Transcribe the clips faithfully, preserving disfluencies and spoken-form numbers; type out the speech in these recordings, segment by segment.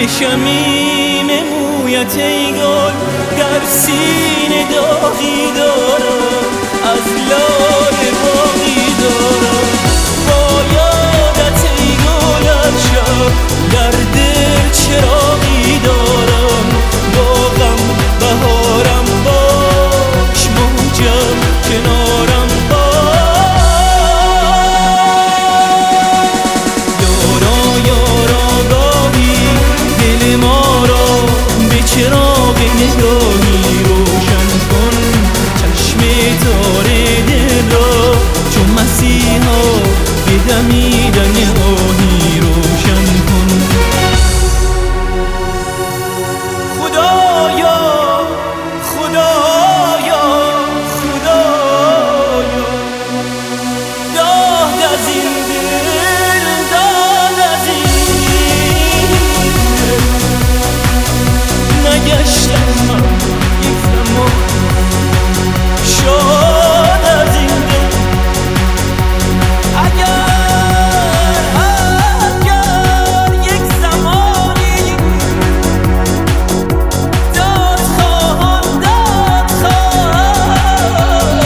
شمیم مویت ای گل در سینه داغی دارم، از لاله باقی دارم. با یادت ای گل هر شب در دل چراغی دارم. با غم بهارم باش، موجم کنارم باش. یارا یارا گاهی دل ما را به چراغ نگاهی روشن کن. چشم تار دل را چون مسیحا به دمیدن آهی روشن کن. خدایا خدایا خدایا داد از این دل، داد از این دل. نگشتم من یک زمان شاد از این دل. اگر اگر یک زمانی داد خواهم داد خواهم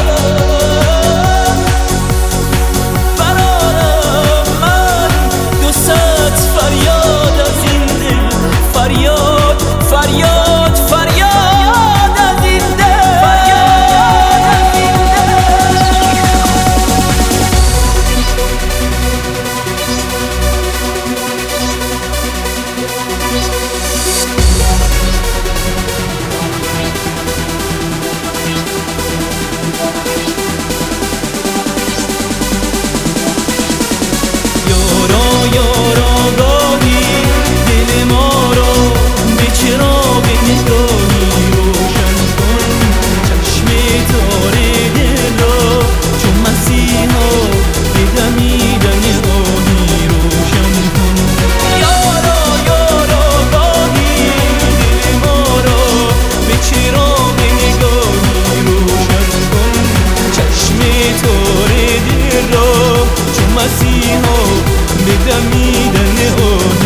برارم من دو صد فریاد از این دل. فریاد فریاد فریاد از این دل. فریاد از این دل. یارا یارا گاهی دل ما را به چراغ نگاهی روشن کن. چشم تار دل را چون مسیحا به دمیدن آهی روشن کن. یارا یارا گاهی دل ما را به چراغ نگاهی روشن کن. چشم تار دل را چون مسیحا به دمیدن آهی